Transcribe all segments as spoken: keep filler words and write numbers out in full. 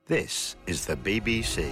This is the B B C.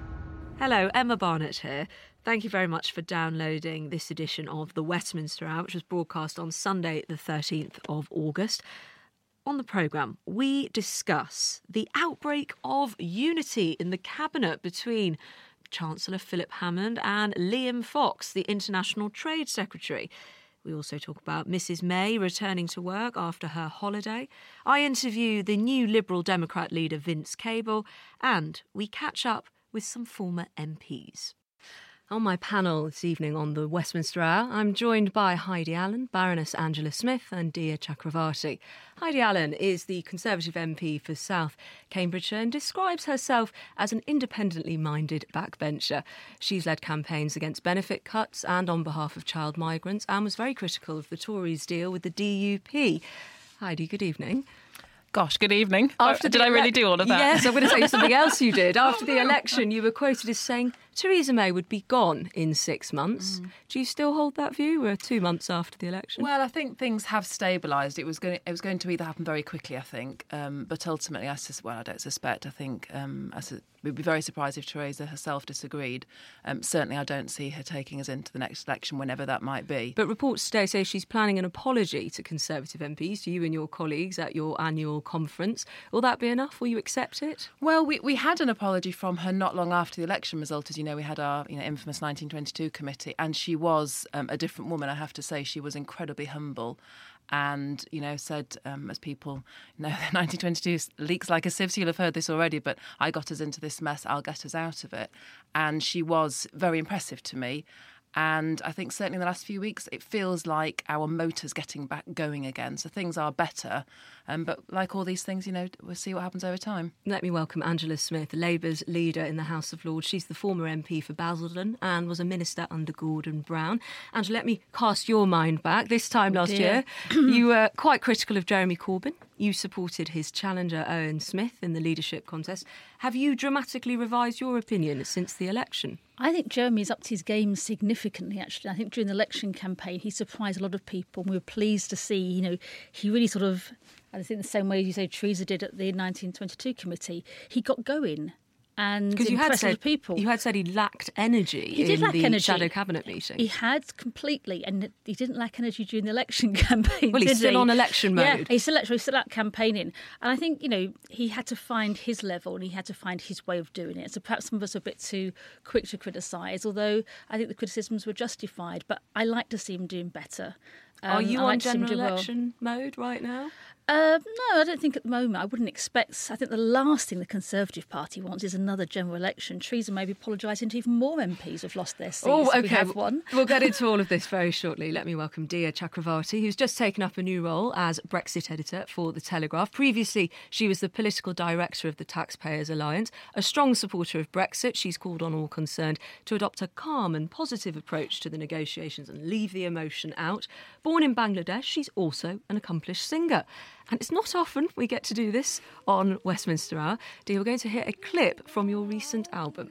Hello, Emma Barnett here. Thank you very much for downloading this edition of the Westminster Hour, which was broadcast on Sunday the thirteenth of August. On the programme, we discuss the outbreak of unity in the Cabinet between Chancellor Philip Hammond and Liam Fox, the International Trade Secretary. We also talk about Missus May returning to work after her holiday. I interview the new Liberal Democrat leader Vince Cable, and we catch up with some former M Ps. On my panel this evening on the Westminster Hour, I'm joined by Heidi Allen, Baroness Angela Smith and Diya Chakravarty. Heidi Allen is the Conservative M P for South Cambridgeshire and describes herself as an independently minded backbencher. She's led campaigns against benefit cuts and on behalf of child migrants and was very critical of the Tories' deal with the D U P. Heidi, good evening. Gosh, good evening. After Did I really do all of that? Yes, I'm going to tell you something else you did. After the election, you were quoted as saying Theresa May would be gone in six months. Mm. Do you still hold that view? We're two months after the election. Well, I think things have stabilised. It was going. To, it was going to either happen very quickly, I think, um, but ultimately, I sus- well, I don't suspect. I think um, I su- we'd be very surprised if Theresa herself disagreed. Um, certainly, I don't see her taking us into the next election, whenever that might be. But reports today say she's planning an apology to Conservative M Ps, to you and your colleagues at your annual conference. Will that be enough? Will you accept it? Well, we, we had an apology from her not long after the election result. As you know, we had our you know, infamous nineteen twenty-two committee, and she was um, a different woman, I have to say. She was incredibly humble and, you know, said, um, as people know, nineteen twenty-two leaks like a sieve, so you'll have heard this already, but I got us into this mess, I'll get us out of it. And she was very impressive to me. And I think certainly in the last few weeks, it feels like our motor's getting back going again. So things are better. Um, but like all these things, you know, we'll see what happens over time. Let me welcome Angela Smith, Labour's leader in the House of Lords. She's the former M P for Basildon and was a minister under Gordon Brown. Angela, let me cast your mind back. This time last oh year, you were quite critical of Jeremy Corbyn. You supported his challenger, Owen Smith, in the leadership contest. Have you dramatically revised your opinion since the election? I think Jeremy's upped his game significantly, actually. I think during the election campaign, he surprised a lot of people. And we were pleased to see, you know, he really sort of, I think the same way you say Theresa did at the nineteen twenty-two committee, he got going. And because you had said people. you had said he lacked energy he did in lack the energy. shadow cabinet meeting. He had completely, and he didn't lack energy during the election campaign. Well, he's did still he? on election mode. Yeah, he's still, he's still out campaigning, and I think you know he had to find his level and he had to find his way of doing it. So perhaps some of us are a bit too quick to criticise, although I think the criticisms were justified. But I like to see him doing better. Um, Are you I like on to see him general do well. election mode right now? Uh, no, I don't think at the moment. I wouldn't expect. I think the last thing the Conservative Party wants is another general election. Theresa may be apologising to even more M Ps who've lost their seats. Oh, okay. We have one. We'll get into all of this very shortly. Let me welcome Diya Chakravarty, who's just taken up a new role as Brexit editor for The Telegraph. Previously, she was the political director of the Taxpayers Alliance. A strong supporter of Brexit, she's called on all concerned to adopt a calm and positive approach to the negotiations and leave the emotion out. Born in Bangladesh, she's also an accomplished singer. And it's not often we get to do this on Westminster Hour. Dear, we're going to hear a clip from your recent album.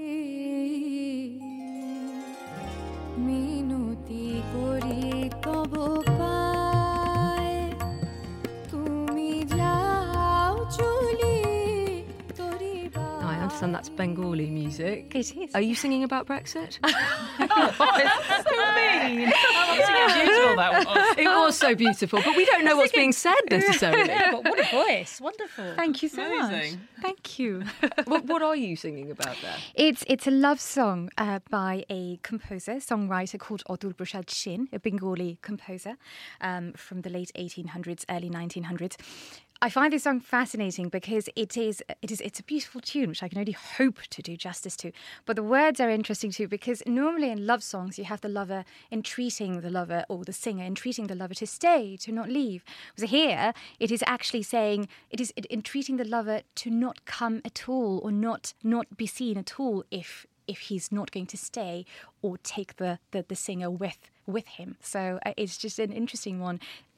I understand that's Bengali music. It is. Are you singing about Brexit? It's so mean. How beautiful that was. It was so beautiful, but we don't know what's being said necessarily. Yeah, but what a voice. Wonderful. Thank you so Amazing. much. Thank you. what, what are you singing about there? It's it's a love song uh, by a composer, songwriter called Odur Prasad Shin, a Bengali composer um, from the late eighteen hundreds, early nineteen hundreds. I find this song fascinating because it is it is it's a beautiful tune, which I can only hope to do justice to. But the words are interesting too, because normally in love songs you have the lover entreating the lover, or the singer entreating the lover to stay, to not leave. So here it is actually saying it is entreating the lover to not come at all, or not not be seen at all if if he's not going to stay or take the the, the singer with with him. So uh, it's just an interesting one.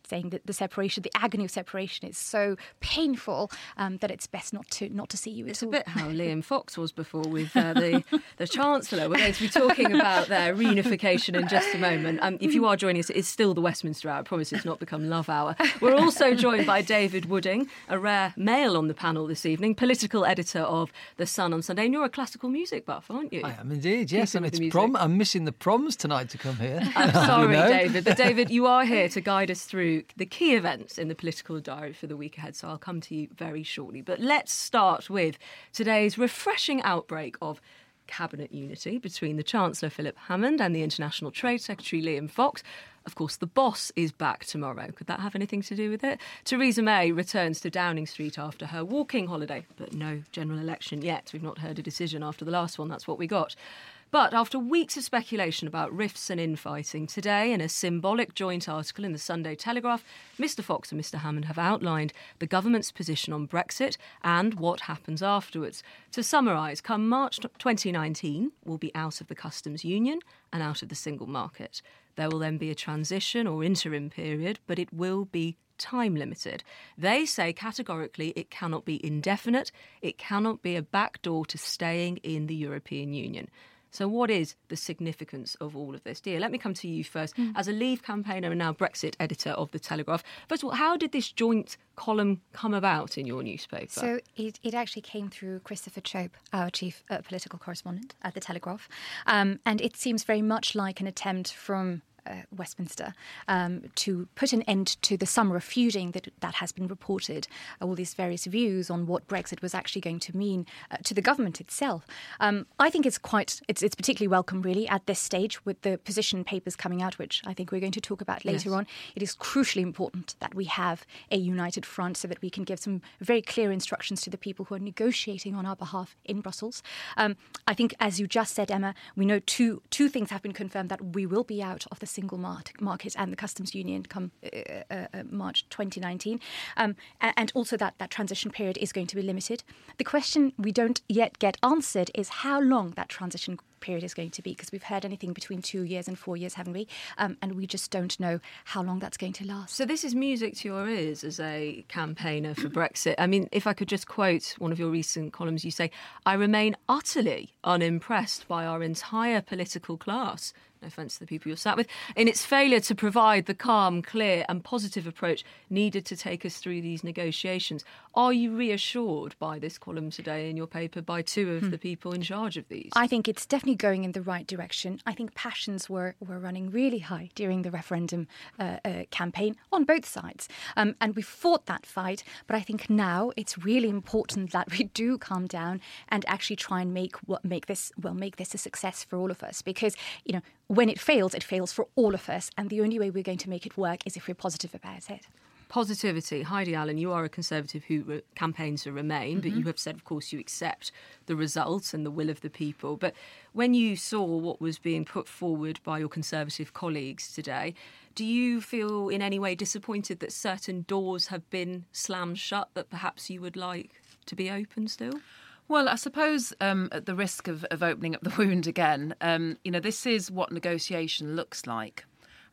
saying that the separation, the agony of separation, is so painful um, that it's best not to not to see you. It's at a all. bit how Liam Fox was before with uh, the the Chancellor. We're going to be talking about their reunification in just a moment. Um, if you are joining us, it's still the Westminster Hour. I promise it's not become Love Hour. We're also joined by David Wooding, a rare male on the panel this evening, political editor of The Sun on Sunday. And you're a classical music buff, aren't you? I am indeed, yes. Keeping And with it's the music. prom. I'm missing the proms tonight to come here. I'm sorry, You know? David. But David, you are here to guide us through the key events in the political diary for the week ahead. So I'll come to you very shortly. But let's start with today's refreshing outbreak of cabinet unity between the Chancellor Philip Hammond and the International Trade Secretary Liam Fox. Of course, the boss is back tomorrow. Could that have anything to do with it? Theresa May returns to Downing Street after her walking holiday, but no general election yet. We've not heard a decision after the last one. That's what we got. But after weeks of speculation about rifts and infighting, today, in a symbolic joint article in the Sunday Telegraph, Mr Fox and Mr Hammond have outlined the government's position on Brexit and what happens afterwards. To summarise, come March twenty nineteen, we'll be out of the customs union and out of the single market. There will then be a transition or interim period, but it will be time limited. They say categorically it cannot be indefinite, it cannot be a backdoor to staying in the European Union. So what is the significance of all of this? Dear, let me come to you first. Mm. As a Leave campaigner and now Brexit editor of The Telegraph, first of all, how did this joint column come about in your newspaper? So it, it actually came through Christopher Chope, our chief uh, political correspondent at The Telegraph. Um, and it seems very much like an attempt from Uh, Westminster um, to put an end to the summer of feuding that that has been reported, uh, all these various views on what Brexit was actually going to mean uh, to the government itself. Um, I think it's quite, it's, it's particularly welcome really at this stage with the position papers coming out, which I think we're going to talk about later yes. on. It is crucially important that we have a united front so that we can give some very clear instructions to the people who are negotiating on our behalf in Brussels. Um, I think, as you just said, Emma, we know two two things have been confirmed: that we will be out of the single market and the customs union come uh, uh, March twenty nineteen, um, and also that that transition period is going to be limited. The question we don't yet get answered is how long that transition period is going to be, because we've heard anything between two years and four years, haven't we? Um, and we just don't know how long that's going to last. So this is music to your ears as a campaigner for Brexit. I mean, if I could just quote one of your recent columns, you say, "I remain utterly unimpressed by our entire political class," no offence to the people you're sat with, "in its failure to provide the calm, clear and positive approach needed to take us through these negotiations." Are you reassured by this column today in your paper by two of hmm. the people in charge of these? I think it's definitely going in the right direction. I think passions were, were running really high during the referendum uh, uh, campaign on both sides. Um, and we fought that fight. But I think now it's really important that we do calm down and actually try and make what make this well make this a success for all of us. Because, you know, when it fails, it fails for all of us. And the only way we're going to make it work is if we're positive about it. Positivity. Heidi Allen, you are a Conservative who re- campaigns to Remain, mm-hmm. but you have said, of course, you accept the results and the will of the people. But when you saw what was being put forward by your Conservative colleagues today, do you feel in any way disappointed that certain doors have been slammed shut that perhaps you would like to be open still? Well, I suppose um, at the risk of, of opening up the wound again, um, you know, this is what negotiation looks like.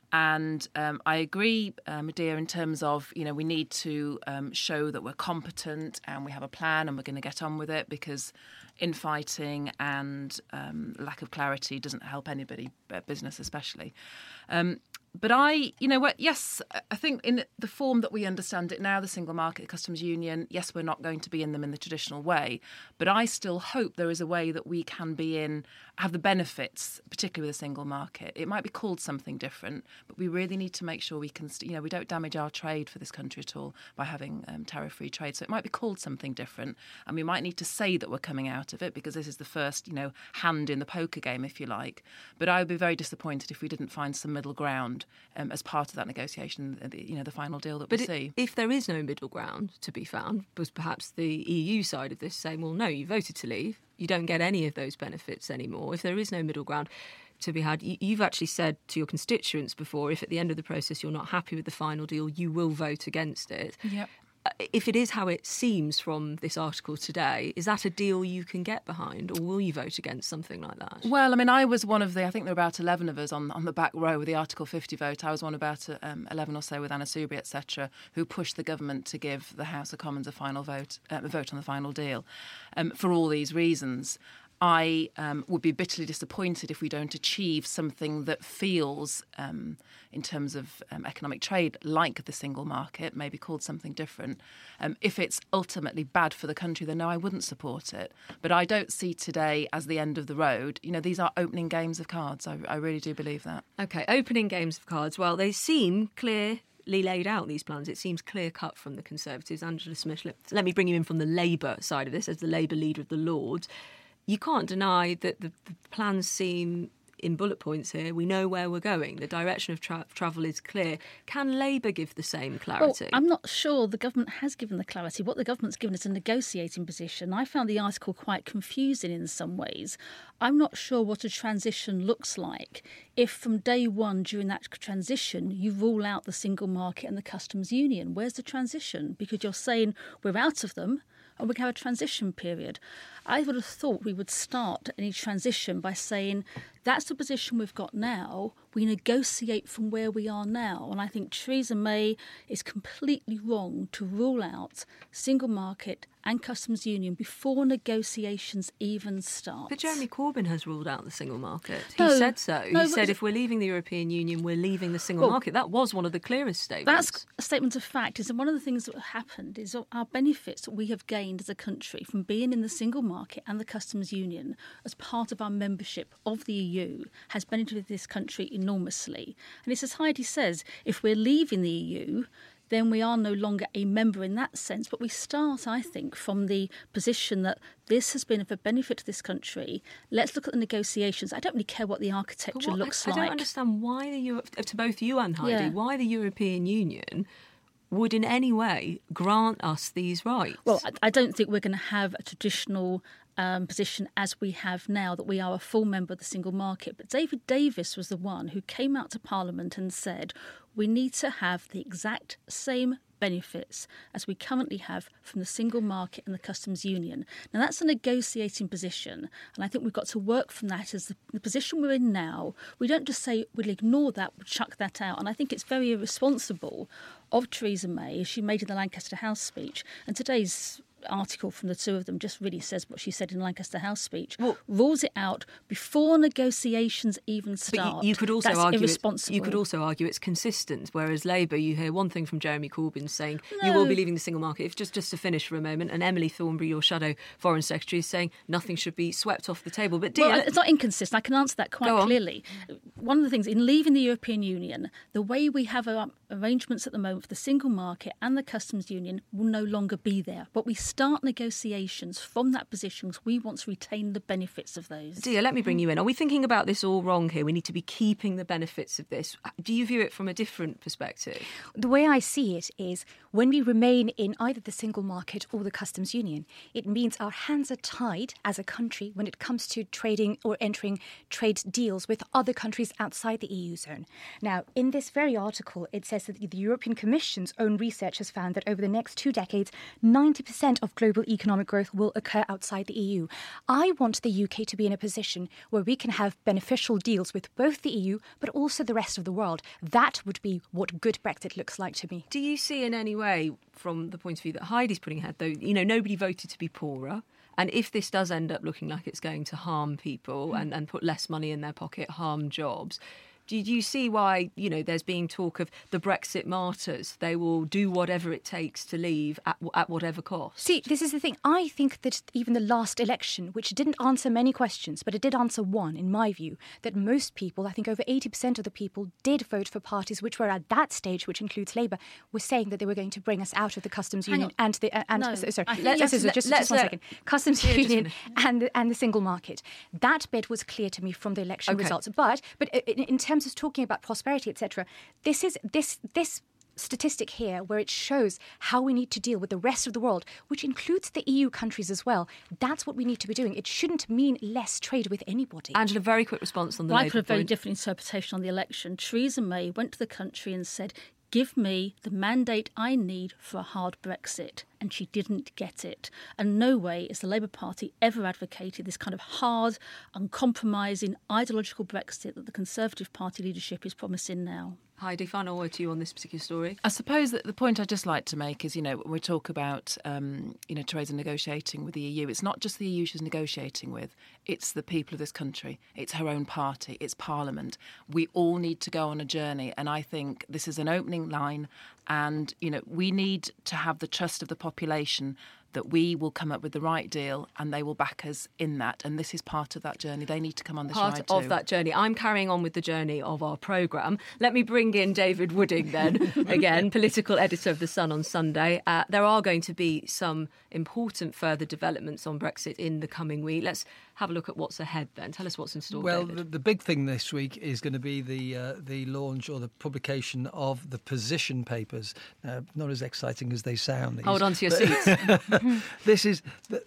And um, I agree, uh, Medea, in terms of, you know, we need to um, show that we're competent and we have a plan and we're going to get on with it, because infighting and um, lack of clarity doesn't help anybody, business especially. Um, But I, you know what, yes, I think in the form that we understand it now, the single market, customs union, yes, we're not going to be in them in the traditional way. But I still hope there is a way that we can be in, have the benefits, particularly with the single market. It might be called something different, but we really need to make sure we can, you know, we don't damage our trade for this country at all by having um, tariff-free trade. So it might be called something different. And we might need to say that we're coming out of it, because this is the first, you know, hand in the poker game, if you like. But I would be very disappointed if we didn't find some middle ground Um, as part of that negotiation, the, you know, the final deal that but we it, see. If there is no middle ground to be found, was perhaps the E U side of this saying, well, no, you voted to leave, you don't get any of those benefits anymore. If there is no middle ground to be had, you, you've actually said to your constituents before, if at the end of the process you're not happy with the final deal, you will vote against it. Yep. if it is how it seems from this article today, is that a deal you can get behind, or will you vote against something like that? Well, I mean, I was one of the, I think there were about eleven of us on, on the back row with the Article fifty vote. I was one of about um, eleven or so with Anna Soubry, et cetera, who pushed the government to give the House of Commons a final vote, uh, a vote on the final deal. Um, for all these reasons, I um, would be bitterly disappointed if we don't achieve something that feels, um, in terms of um, economic trade, like the single market, maybe called something different. Um, if it's ultimately bad for the country, then no, I wouldn't support it. But I don't see today as the end of the road. You know, these are opening games of cards. I, I really do believe that. OK, opening games of cards. Well, they seem clear. Laid out these plans. It seems clear cut from the Conservatives. Angela Smith, let, let me bring you in from the Labour side of this as the Labour leader of the Lords. You can't deny that the, the plans seem in bullet points here. We know where we're going. The direction of tra- travel is clear. Can Labour give the same clarity? Well, I'm not sure the government has given the clarity. What the government's given is a negotiating position. I found the article quite confusing in some ways. I'm not sure what a transition looks like if from day one during that transition you rule out the single market and the customs union. Where's the transition? Because you're saying we're out of them and we can have a transition period. I would have thought we would start any transition by saying that's the position we've got now. We negotiate from where we are now. And I think Theresa May is completely wrong to rule out single market and customs union before negotiations even start. But Jeremy Corbyn has ruled out the single market. He No, said so. He no, said but- if we're leaving the European Union, we're leaving the single Well, market. That was one of the clearest statements. That's a statement of fact. Is that one of the things that happened is our benefits that we have gained as a country from being in the single market and the customs union as part of our membership of the E U has benefited this country enormously. And it's as Heidi says, if we're leaving the E U, then we are no longer a member in that sense. But we start, I think, from the position that this has been of a benefit to this country. Let's look at the negotiations. I don't really care what the But architecture what- looks I, like. I don't understand why the Euro- to both you and Heidi, Yeah. why the European Union would in any way grant us these rights. Well, I, I don't think we're going to have a traditional um, position as we have now, that we are a full member of the single market. But David Davis was the one who came out to Parliament and said we need to have the exact same benefits as we currently have from the single market and the customs union. Now, that's a negotiating position, and I think we've got to work from that as the, the position we're in now. We don't just say we'll ignore that, we'll chuck that out, and I think it's very irresponsible of Theresa May, as she made in the Lancaster House speech, and today's article from the two of them just really says what she said in Lancaster House speech. Well, rules it out before negotiations even But start. you, you could also That's argue it's, irresponsible. you could also argue it's consistent. Whereas Labour, you hear one thing from Jeremy Corbyn saying you will No. be leaving the single market. If just just to finish for a moment, and Emily Thornberry, your shadow foreign secretary, is saying nothing should be swept off the table. But dear, Well, it's not inconsistent. I can answer that quite Go on. clearly. One of the things in leaving the European Union, the way we have our arrangements at the moment for the single market and the customs union will no longer be there. But we start negotiations from that position because we want to retain the benefits of those. Dia, let me bring you in. Are we thinking about this all wrong here? We need to be keeping the benefits of this. Do you view it from a different perspective? The way I see it is when we remain in either the single market or the customs union, it means our hands are tied as a country when it comes to trading or entering trade deals with other countries outside the E U zone. Now, in this very article, it says that the European Commission's own research has found that over the next two decades, ninety percent of global economic growth will occur outside the E U. I want the U K to be in a position where we can have beneficial deals with both the E U but also the rest of the world. That would be what good Brexit looks like to me. Do you see in any way, from the point of view that Heidi's putting ahead, though, you know, nobody voted to be poorer. And if this does end up looking like it's going to harm people and, and put less money in their pocket, harm jobs, do you see why, you know, there's being talk of the Brexit martyrs? They will do whatever it takes to leave at, at whatever cost. See, this is the thing. I think that even the last election, which didn't answer many questions, but it did answer one, in my view, that most people, I think over eighty percent of the people, did vote for parties which were at that stage, which includes Labour, were saying that they were going to bring us out of the customs Hang union on. and the... Uh, and No, so- sorry, I think let's, let's- just, let- just, let's just one let- second. Customs Yeah, just union finish. and the, and the single market. That bit was clear to me from the election Okay. results. But but in, in terms of talking about prosperity, et cetera, this is this this statistic here where it shows how we need to deal with the rest of the world, which includes the E U countries as well. That's what we need to be doing. It shouldn't mean less trade with anybody. Angela, very quick response on the Well, I Labour put a very point. different interpretation on the election. Theresa May went to the country and said, give me the mandate I need for a hard Brexit. And she didn't get it. And no way has the Labour Party ever advocated this kind of hard, uncompromising, ideological Brexit that the Conservative Party leadership is promising now. Heidi, final word to you on this particular story. I suppose that the point I'd just like to make is, you know, when we talk about, um, you know, Theresa negotiating with the E U, it's not just the E U she's negotiating with, it's the people of this country, it's her own party, it's Parliament. We all need to go on a journey, and I think this is an opening line, and, you know, we need to have the trust of the population that we will come up with the right deal and they will back us in that. And this is part of that journey. They need to come on this part ride of too. that journey. I'm carrying on with the journey of our programme. Let me bring in David Wooding then, again, political editor of The Sun on Sunday. Uh, there are going to be some important further developments on Brexit in the coming week. Let's have a look at what's ahead then. Tell us what's in store, Well, David. the, the big thing this week is going to be the uh, the launch or the publication of the position papers. Uh, not as exciting as they sound. These, Hold on to your but- seats. This is,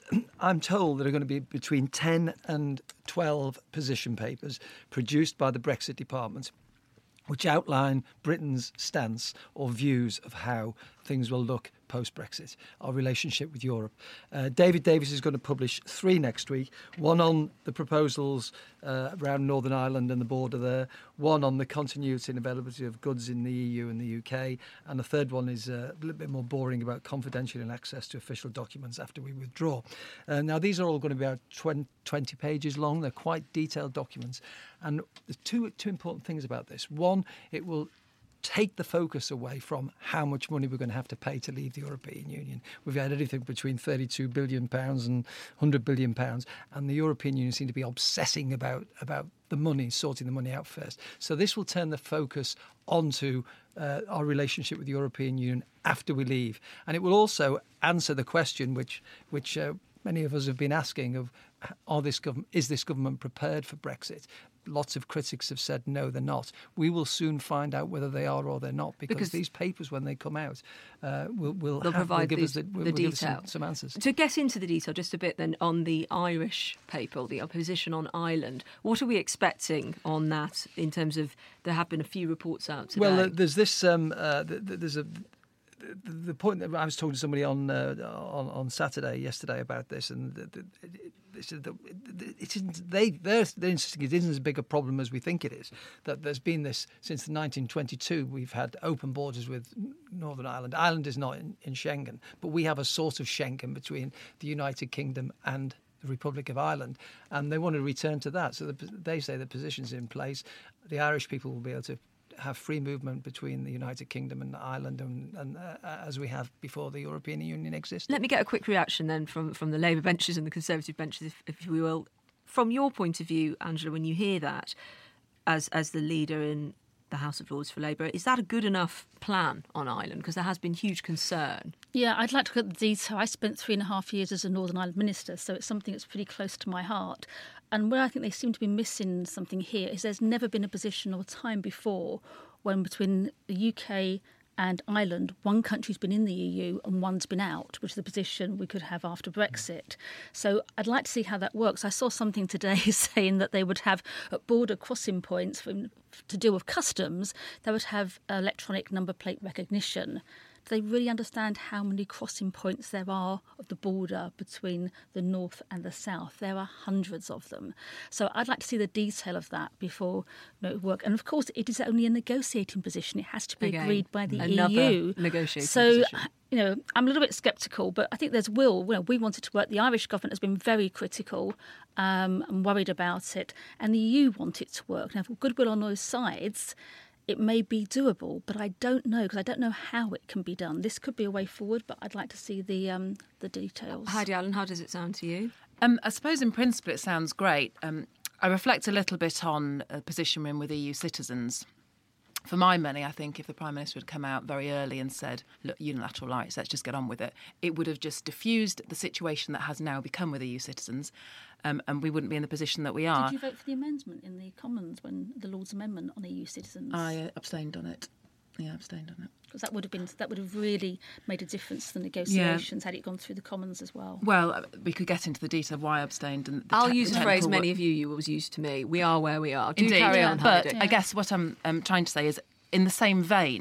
I'm told there are going to be between ten and twelve position papers produced by the Brexit Department, which outline Britain's stance or views of how things will look post-Brexit, our relationship with Europe. Uh, David Davis is going to publish three next week, one on the proposals uh, around Northern Ireland and the border there, one on the continuity and availability of goods in the E U and the U K, and the third one is uh, a little bit more boring about confidential and access to official documents after we withdraw. Uh, now, these are all going to be about twenty pages long. They're quite detailed documents. And there's two, two important things about this. One, it will take the focus away from how much money we're going to have to pay to leave the European Union. We've had anything between thirty-two billion pounds and one hundred billion pounds, and the European Union seem to be obsessing about, about the money, sorting the money out first. So this will turn the focus onto uh, our relationship with the European Union after we leave. And it will also answer the question which, which uh, many of us have been asking of, are this government, is this government prepared for Brexit? Lots of critics have said no, they're not. We will soon find out whether they are or they're not, because, Because these papers, when they come out, uh, will will They'll have, provide will give these- us the, will, the will give us detail. some, some answers. To get into the detail just a bit then on the Irish paper, the opposition on Ireland, what are we expecting on that in terms of, there have been a few reports out today? Well, uh, there's this. Um, uh, th- th- there's a. The, the point that I was talking to somebody on uh, on, on Saturday, yesterday, about this, and the, the, they said that it isn't. They they're, they're insisting it isn't as big a problem as we think it is. That there's been this since nineteen twenty-two. We've had open borders with Northern Ireland. Ireland is not in, in Schengen, but we have a sort of Schengen between the United Kingdom and the Republic of Ireland, and they want to return to that. So the, they say the position's in place. The Irish people will be able to have free movement between the United Kingdom and Ireland, and, and uh, as we have before the European Union existed. Let me get a quick reaction then from, from the Labour benches and the Conservative benches, if, if we will. From your point of view, Angela, when you hear that as as the leader in the House of Lords for Labour, is that a good enough plan on Ireland? Because there has been huge concern. Yeah, I'd like to look at the detail. I spent three and a half years as a Northern Ireland minister, so it's something that's pretty close to my heart. And where I think they seem to be missing something here is there's never been a position or time before when between the U K and Ireland, one country's been in the E U and one's been out, which is the position we could have after Brexit. So I'd like to see how that works. I saw something today saying that they would have at border crossing points for, to deal with customs, they would have electronic number plate recognition. Do they really understand how many crossing points there are of the border between the north and the south? There are hundreds of them. So I'd like to see the detail of that before you know, it work. And of course, it is only a negotiating position. It has to be Again, agreed by the another E U. negotiating so, position. you know, I'm a little bit sceptical, but I think there's will. You know, we wanted to work. The Irish government has been very critical um, and worried about it, and the E U want it to work. Now, with goodwill on those sides, it may be doable, but I don't know, because I don't know how it can be done. This could be a way forward, but I'd like to see the um, the details. Heidi Allen, how does it sound to you? Um, I suppose in principle it sounds great. Um, I reflect a little bit on a position we're in with E U citizens. For my money, I think if the Prime Minister had come out very early and said, look, unilateral rights, let's just get on with it, it would have just diffused the situation that has now become with E U citizens, um, and we wouldn't be in the position that we are. Did you vote for the amendment in the Commons when the Lord's Amendment on E U citizens? I uh, abstained on it. Yeah, abstained on it. Because that would have been that would have really made a difference to the negotiations had it gone through the Commons as well. Well, uh, we could get into the detail of why I abstained. And the I'll te- use the a phrase technical many wo- of you you was used to me. We are where we are. Do Indeed, carry on, but Heidi. I guess what I'm um, trying to say is, in the same vein,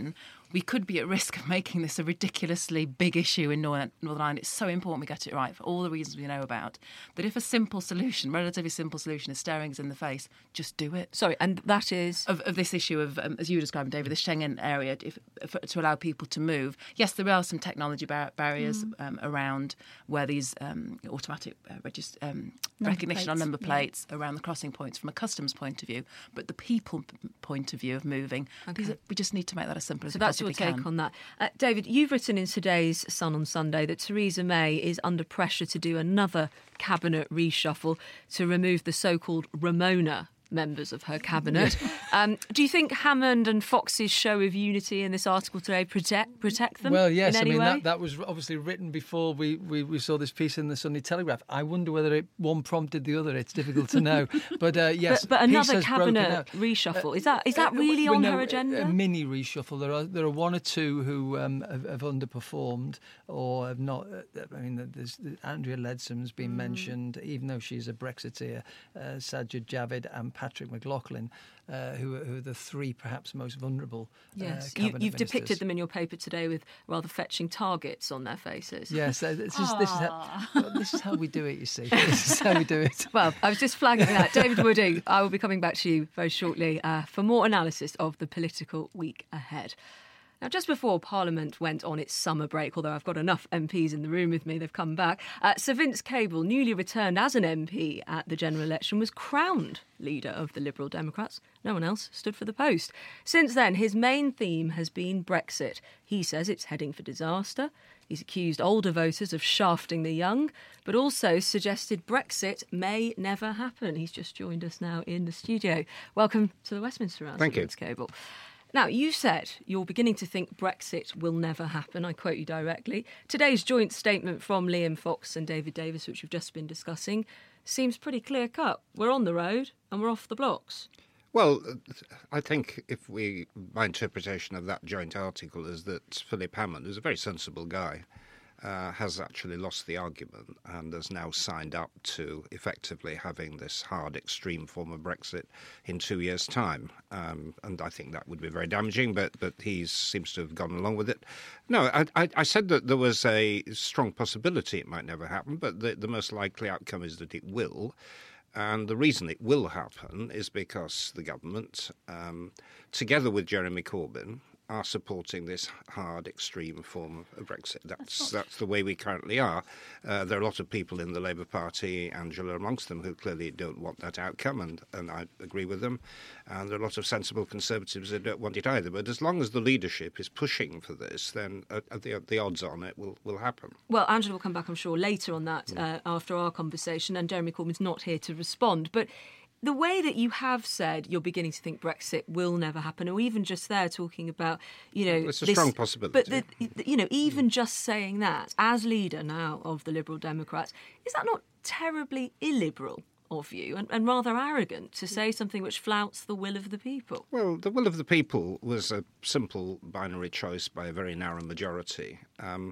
we could be at risk of making this a ridiculously big issue in Northern, Northern Ireland. It's so important we get it right for all the reasons we know about, that if a simple solution, relatively simple solution, is staring us in the face, just do it. Sorry, and that is? Of, of this issue of, um, as you described, David, the Schengen area, if, if, to allow people to move. Yes, there are some technology bar- barriers mm. um, around where these um, automatic uh, regist- um, recognition plates. on number plates yeah. around the crossing points from a customs point of view, but the people p- point of view of moving, okay. these are, we just need to make that as simple as so we that's possibly your take can. on that. Uh, David, you've written in today's Sun on Sunday that Theresa May is under pressure to do another cabinet reshuffle to remove the so-called Ramona members of her cabinet. um, do you think Hammond and Fox's show of unity in this article today protect protect them? Well, yes. in I any mean way? that, that was obviously written before we, we, we saw this piece in the Sunday Telegraph. I wonder whether it, one prompted the other. It's difficult to know. But uh, yes, but, but peace another has broken cabinet out. reshuffle Uh, is that is that uh, really well, on no, her agenda? A, a mini reshuffle. There are there are one or two who um, have, have underperformed or have not. Uh, I mean, there's Andrea Leadsome's been mm. mentioned, even though she's a Brexiteer. Uh, Sajid Javid and Patrick McLaughlin. Uh, who, are, who are the three perhaps most vulnerable yes. uh, you, You've ministers. depicted them in your paper today with rather fetching targets on their faces. Yes, uh, this, is, this, is how, well, this is how we do it, you see. This is how we do it. Well, I was just flagging that. David Wooding, I will be coming back to you very shortly uh, for more analysis of the political week ahead. Now, just before Parliament went on its summer break, although I've got enough M Ps in the room with me, they've come back, uh, Sir Vince Cable, newly returned as an M P at the general election, was crowned leader of the Liberal Democrats. No one else stood for the post. Since then, his main theme has been Brexit. He says it's heading for disaster. He's accused older voters of shafting the young, but also suggested Brexit may never happen. He's just joined us now in the studio. Welcome to the Westminster House, Thank Sir you. Vince Cable. Now, you said you're beginning to think Brexit will never happen. I quote you directly. Today's joint statement from Liam Fox and David Davis, which we've just been discussing, seems pretty clear-cut. We're on the road and we're off the blocks. Well, I think if we, my interpretation of that joint article is that Philip Hammond, who's a very sensible guy, uh, has actually lost the argument and has now signed up to effectively having this hard, extreme form of Brexit in two years' time. Um, and I think that would be very damaging, but but he seems to have gone along with it. No, I, I, I said that there was a strong possibility it might never happen, but the, the most likely outcome is that it will. And the reason it will happen is because the government, um, together with Jeremy Corbyn, are supporting this hard, extreme form of Brexit. That's that's, that's the way we currently are. Uh, there are a lot of people in the Labour Party, Angela amongst them, who clearly don't want that outcome, and, and I agree with them. And there are a lot of sensible Conservatives that don't want it either. But as long as the leadership is pushing for this, then uh, the, the odds on it will, will happen. Well, Angela will come back, I'm sure, later on that uh, after our conversation, and Jeremy Corbyn's not here to respond. But the way that you have said you're beginning to think Brexit will never happen, or even just there talking about, you know... It's a this, strong possibility. But, the, you know, even just saying that, as leader now of the Liberal Democrats, is that not terribly illiberal of you and, and rather arrogant to say something which flouts the will of the people? Well, the will of the people was a simple binary choice by a very narrow majority. Um,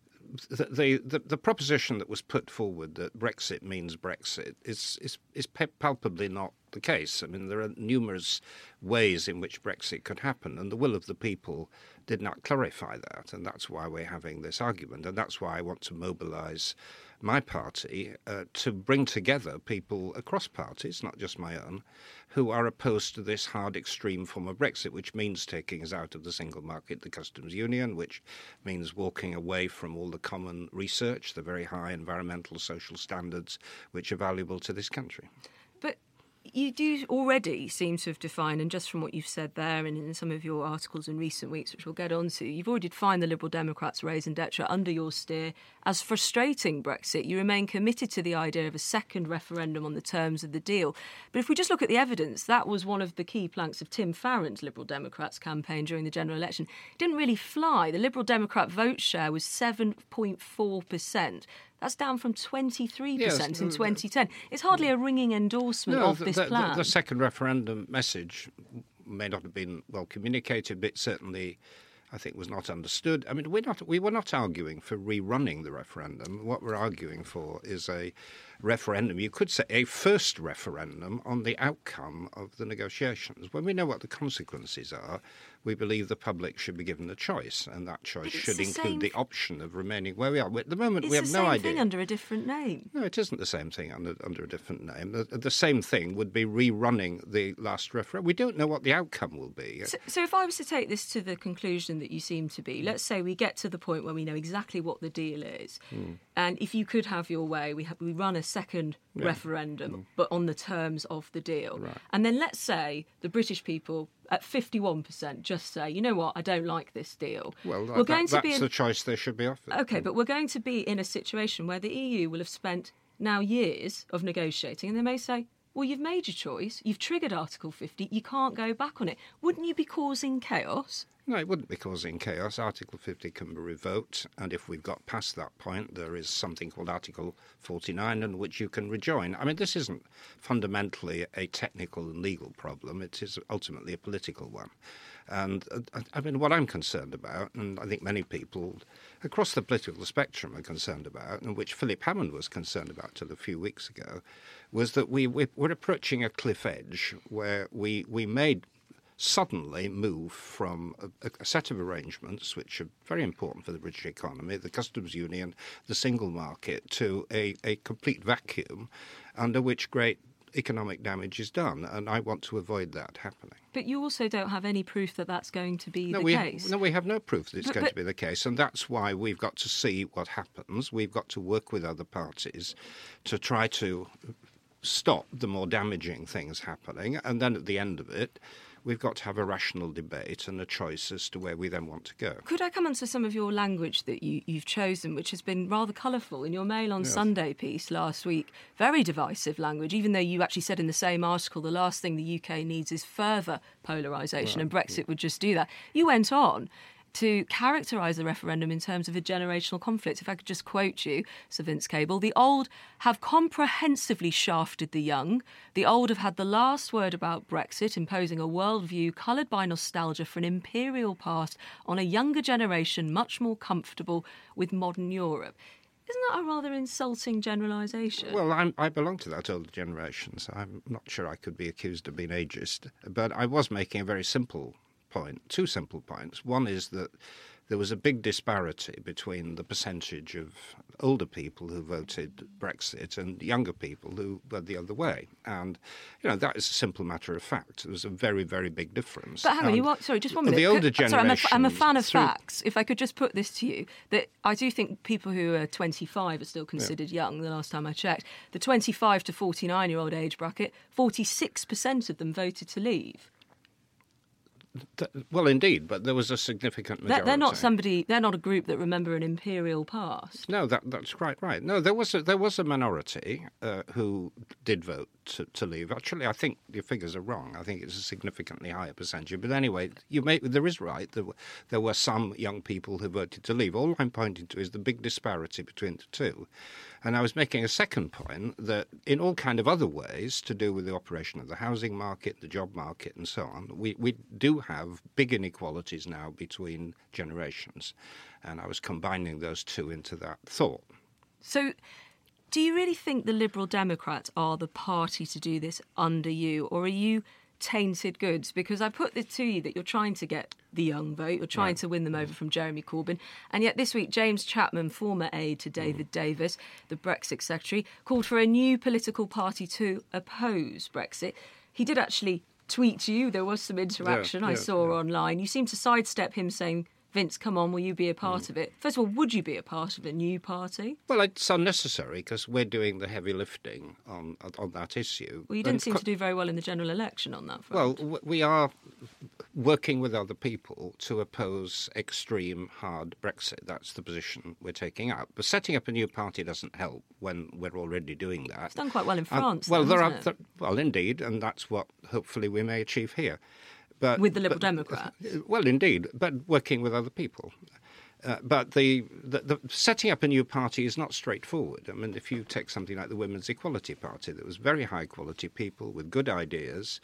The, the the proposition that was put forward that Brexit means Brexit is is is palpably not the case. I mean, there are numerous ways in which Brexit could happen, and the will of the people did not clarify that, and that's why we're having this argument, and that's why I want to mobilise my party uh, to bring together people across parties, not just my own, who are opposed to this hard, extreme form of Brexit, which means taking us out of the single market, the customs union, which means walking away from all the common research, the very high environmental, social standards which are valuable to this country. But you do already seem to have defined, and just from what you've said there and in some of your articles in recent weeks, which we'll get on to, you've already defined the Liberal Democrats' raison d'etre under your steer as frustrating Brexit. You remain committed to the idea of a second referendum on the terms of the deal. But if we just look at the evidence, that was one of the key planks of Tim Farron's Liberal Democrats campaign during the general election. It didn't really fly. The Liberal Democrat vote share was seven point four percent. That's down from twenty-three percent yes, in twenty ten. It's hardly a ringing endorsement no, of this the, plan. The, the second referendum message may not have been well communicated, but certainly, I think, was not understood. I mean, we're not, we were not arguing for rerunning the referendum. What we're arguing for is a referendum, you could say a first referendum on the outcome of the negotiations. When we know what the consequences are, we believe the public should be given a choice, and that choice should the include same- the option of remaining where we are. At the moment, It's we have the no same idea. thing under a different name. No, it isn't the same thing under, under a different name. The, the same thing would be rerunning the last referendum. We don't know what the outcome will be. So, so if I was to take this to the conclusion that you seem to be, let's say we get to the point where we know exactly what the deal is, Hmm. and if you could have your way, we have, we run a second referendum, but on the terms of the deal. Right. And then let's say the British people at fifty-one percent just say, you know what, I don't like this deal. Well, that, we're going that- to be that's in, the choice they should be offered. Okay, but we're going to be in a situation where the E U will have spent now years of negotiating, and they may say, well, you've made your choice, you've triggered Article fifty, you can't go back on it. Wouldn't you be causing chaos? No, it wouldn't be causing chaos. Article fifty can be revoked, and if we've got past that point, there is something called Article forty-nine, in which you can rejoin. I mean, this isn't fundamentally a technical and legal problem. It is ultimately a political one. And, uh, I mean, what I'm concerned about, and I think many people across the political spectrum are concerned about, and which Philip Hammond was concerned about till a few weeks ago, was that we, we, we're approaching a cliff edge where we, we made suddenly move from a, a set of arrangements which are very important for the British economy, the customs union, the single market, to a, a complete vacuum under which great economic damage is done. And I want to avoid that happening. But you also don't have any proof that that's going to be No, the we, case. no, we have no proof that it's But- going but- to be the case, and that's why we've got to see what happens. We've got to work with other parties to try to stop the more damaging things happening, and then at the end of it, we've got to have a rational debate and a choice as to where we then want to go. Could I come on to some of your language that you, you've chosen, which has been rather colourful in your Mail on Sunday piece last week? Very divisive language, even though you actually said in the same article the last thing the U K needs is further polarisation, and Brexit would just do that. You went on to characterise the referendum in terms of a generational conflict. If I could just quote you, Sir Vince Cable, the old have comprehensively shafted the young. The old have had the last word about Brexit, imposing a worldview coloured by nostalgia for an imperial past on a younger generation much more comfortable with modern Europe. Isn't that a rather insulting generalisation? Well, I'm, I belong to that older generation, so I'm not sure I could be accused of being ageist. But I was making a very simple point, two simple points. One is that there was a big disparity between the percentage of older people who voted Brexit and younger people who went the other way. And, you know, that is a simple matter of fact. There was a very, very big difference. But hang on, And you are, sorry, just one the minute. older Could- sorry, I'm a, I'm a generation fan of through- facts. If I could just put this to you, that I do think people who are twenty-five are still considered young, the last time I checked. The twenty-five to forty-nine-year-old age bracket, forty-six percent of them voted to leave. Th- Well, indeed, but there was a significant They're, majority. they're not somebody, they're not a group that remember an imperial past. No, that, that's quite right. No, there was a, there was a minority uh, who did vote to, to leave. Actually, I think your figures are wrong. I think it's a significantly higher percentage. But anyway, you may, there is right. There were, there were some young people who voted to leave. All I'm pointing to is the big disparity between the two. And I was making a second point that in all kind of other ways to do with the operation of the housing market, the job market and so on, we, we do have big inequalities now between generations. And I was combining those two into that thought. So, do you really think the Liberal Democrats are the party to do this under you, or are you tainted goods? Because I put it to you that you're trying to get the young vote, you're trying to win them over from Jeremy Corbyn, and yet this week James Chapman, former aide to David Davis, the Brexit secretary, called for a new political party to oppose Brexit. He did actually tweet you, there was some interaction Yeah, I yeah, saw yeah. online. You seem to sidestep him saying, Vince, come on, will you be a part Mm. of it? First of all, would you be a part of a new party? Well, it's unnecessary because we're doing the heavy lifting on on that issue. Well, you didn't And seem co- to do very well in the general election on that Well, front. w- we are working with other people to oppose extreme hard Brexit. That's the position we're taking up. But setting up a new party doesn't help when we're already doing that. It's done quite well in And- France, well, though, there are hasn't it? th- well, indeed, and that's what hopefully we may achieve here. But With the Liberal but- Democrats. Well, indeed, but working with other people. Uh, but the, the, the setting up a new party is not straightforward. I mean, if you take something like the Women's Equality Party, that was very high quality people with good ideas,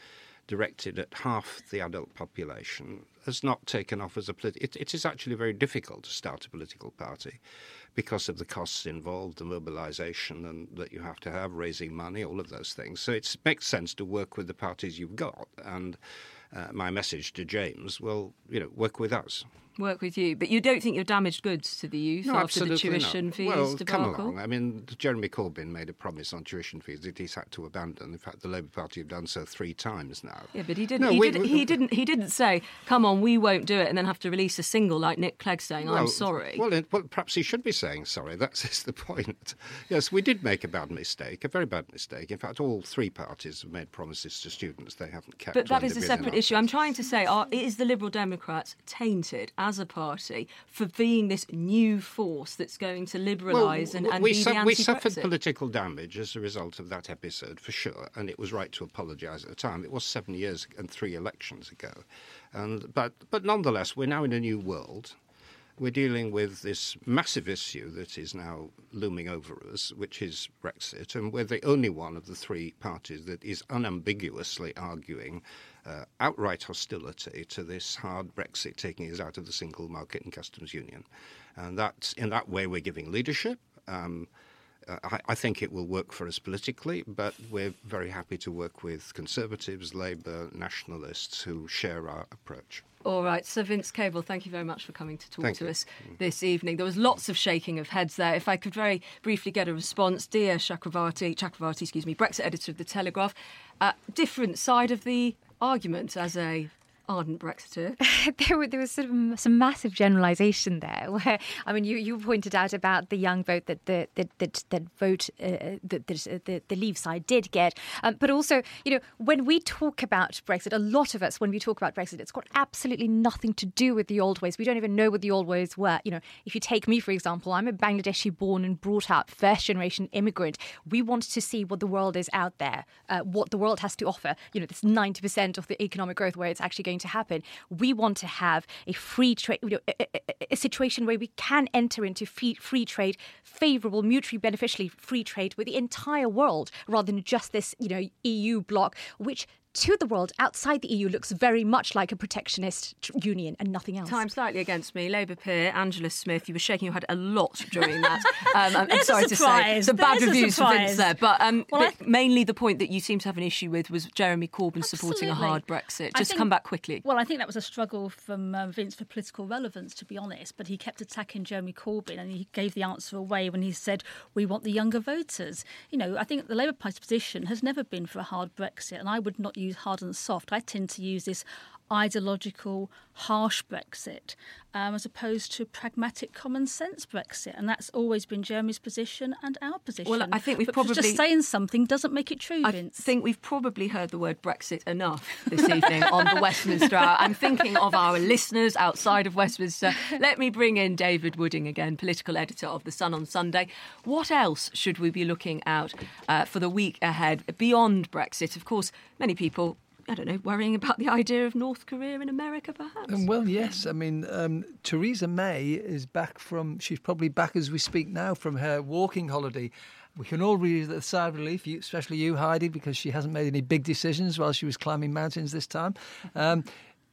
directed at half the adult population has not taken off as a political... It, it is actually very difficult to start a political party because of the costs involved, the mobilisation and that you have to have, raising money, all of those things. So it makes sense to work with the parties you've got. And uh, my message to James, well, you know, work with us. Work with you. But you don't think you've damaged goods to the youth No, after the absolutely tuition not. fees well, debacle? come along. I mean, Jeremy Corbyn made a promise on tuition fees that he's had to abandon. In fact, the Labour Party have done so three times now. Yeah, but he didn't. No, he, we- did, we- he didn't. He didn't say, "Come on, we won't do it," and then have to release a single like Nick Clegg saying, "I'm Well, sorry." Well, it, well, perhaps he should be saying sorry. That's is the point. Yes, we did make a bad mistake, a very bad mistake. In fact, all three parties have made promises to students they haven't kept. But that when is a they've been in separate issue. I'm office. trying to say, are, is the Liberal Democrats tainted as a party for being this new force that's going to liberalise and, and we, be su- the we suffered anti-Brexit? political damage as a result of that episode, for sure, and it was right to apologise at the time. It was seven years and three elections ago, and but but nonetheless, we're now in a new world. We're dealing with this massive issue that is now looming over us, which is Brexit, and we're the only one of the three parties that is unambiguously arguing uh, outright hostility to this hard Brexit taking us out of the single market and customs union. And that, in that way, we're giving leadership. Um, uh, I, I think it will work for us politically, but we're very happy to work with Conservatives, Labour, Nationalists who share our approach. All right, Sir Vince Cable, thank you very much for coming to talk Thank to you. us this evening. There was lots of shaking of heads there. If I could very briefly get a response, dear Chakravarti, Chakravarti, excuse me, Brexit editor of the Telegraph, uh, different side of the argument as a ardent Brexiteer. there, were, there was sort of some massive generalisation there. Where I mean, you, you pointed out about the young vote that the that that, that vote uh, that, that uh, the the Leave side did get, um, but also, you know, when we talk about Brexit, a lot of us, when we talk about Brexit, it's got absolutely nothing to do with the old ways. We don't even know what the old ways were. You know, if you take me for example, I'm a Bangladeshi born and brought up first generation immigrant. We want to see what the world is out there, uh, what the world has to offer. You know, this ninety percent of the economic growth where it's actually going to happen. We want to have a free trade, you know, a, a, a situation where we can enter into free, free trade, favourable, mutually beneficially free trade with the entire world, rather than just this, you know, E U bloc, which to the world outside the E U looks very much like a protectionist tr- union and nothing else. Time slightly against me. Labour peer Angela Smith, you were shaking your head a lot during that. Um, I'm, I'm There's a sorry to say. surprise. Some bad There's a reviews for Vince surprise. there. But, um, Well, but I th- mainly the point that you seem to have an issue with was Jeremy Corbyn supporting a Absolutely. hard Brexit. I Just think- come back quickly. Well, I think that was a struggle from uh, Vince for political relevance, to be honest. But he kept attacking Jeremy Corbyn, and he gave the answer away when he said, "We want the younger voters." You know, I think the Labour Party's position has never been for a hard Brexit, and I would not use hard and soft. I tend to use this ideological, harsh Brexit, um, as opposed to pragmatic, common sense Brexit, and that's always been Jeremy's position and our position. Well, I think we've but probably- just saying something doesn't make it true, I Vince. think we've probably heard the word Brexit enough this evening on the Westminster Hour. I'm thinking of our listeners outside of Westminster. Let me bring in David Wooding again, political editor of The Sun on Sunday. What else should we be looking out uh, for the week ahead beyond Brexit? Of course, many people, I don't know, worrying about the idea of North Korea in America, perhaps? Um, well, yes. I mean, um, Theresa May is back from, she's probably back as we speak now from her walking holiday. We can all breathe a sigh of relief, you, especially you, Heidi, because she hasn't made any big decisions while she was climbing mountains this time. Um,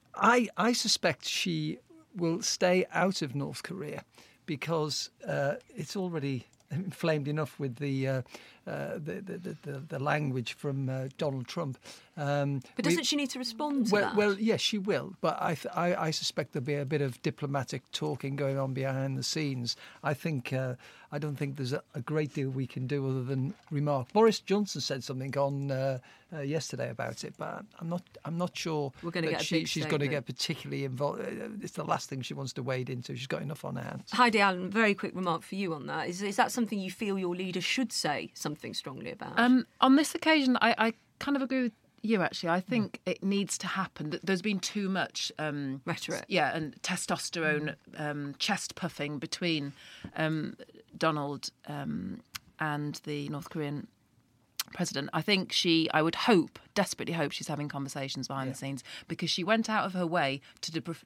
I, I suspect she will stay out of North Korea because uh, it's already inflamed enough with the uh, uh, the, the, the the language from uh, Donald Trump. Um, But we- doesn't she need to respond to well, that? well, yes, she will. But I, th- I, I suspect there'll be a bit of diplomatic talking going on behind the scenes. I think uh, I don't think there's a, a great deal we can do other than remark. Boris Johnson said something on uh, uh, yesterday about it, but I'm not. I'm not sure We're gonna that get a she, big she's going to statement. get particularly involved. It's the last thing she wants to wade into. She's got enough on her hands. Heidi Allen, very quick remark for you on that. Is, is that something you feel your leader should say something strongly about? Um, on this occasion, I, I kind of agree with you, actually. I think it needs to happen. Th- There's been too much um, Rhetoric. Yeah, and testosterone, um, chest puffing between um, Donald um, and the North Korean president. I think she, I would hope, desperately hope she's having conversations behind Yeah. the scenes, because she went out of her way to de- de-